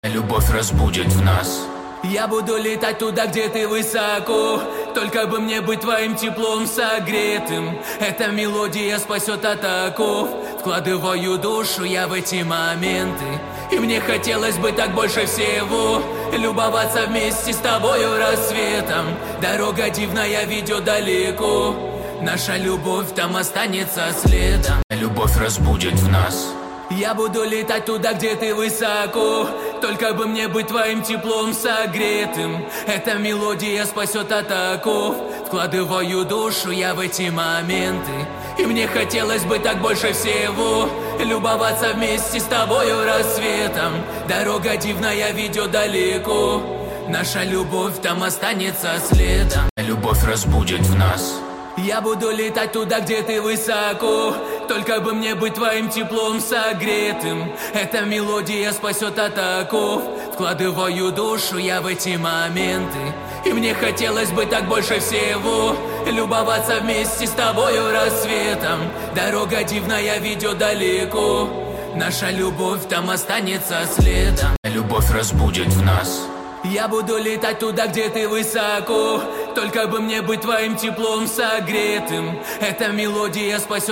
Любовь разбудит в нас. Я буду летать туда, где ты высоко, только бы мне быть твоим теплом согретым. Эта мелодия спасет от оков. Вкладываю душу я в эти моменты, и мне хотелось бы так больше всего любоваться вместе с тобою рассветом. Дорога дивная ведет далеко, наша любовь там останется следом. Любовь разбудит в нас. Я буду летать туда, где ты высоко, только бы мне быть твоим теплом согретым. Эта мелодия спасет от оков. Вкладываю душу я в эти моменты, и мне хотелось бы так больше всего любоваться вместе с тобою рассветом. Дорога дивная ведет далеко, наша любовь там останется следом. Любовь разбудит в нас. Я буду летать туда, где ты высоко, только бы мне быть твоим теплом согретым. Эта мелодия спасет от оков. Вкладываю душу я в эти моменты, и мне хотелось бы так больше всего любоваться вместе с тобою рассветом. Дорога дивная ведет далеко, наша любовь там останется следом. Любовь разбудит в нас. Я буду летать туда, где ты высоко, только бы мне быть твоим теплом согретым. Эта мелодия спасет